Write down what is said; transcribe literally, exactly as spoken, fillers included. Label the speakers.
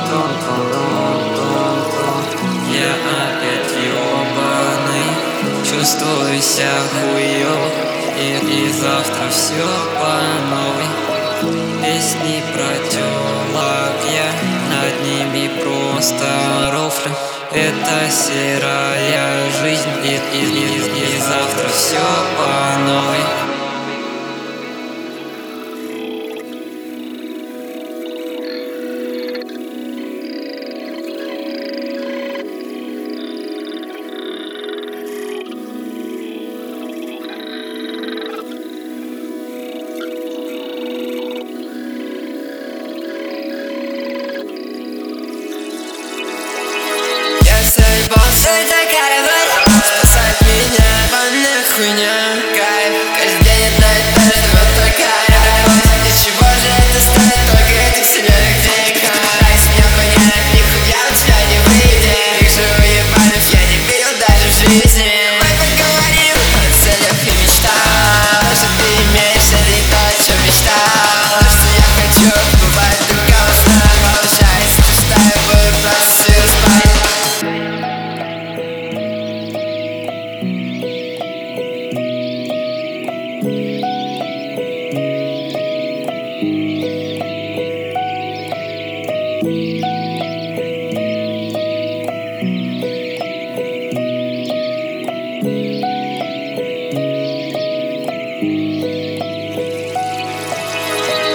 Speaker 1: Я опять ёбаный, чувствую себя хуёво, и, и завтра все по новой. Песни про тёлок, я над ними просто рофлю. Это серая жизнь, и, и, и, и завтра все по новой.
Speaker 2: Я заебался.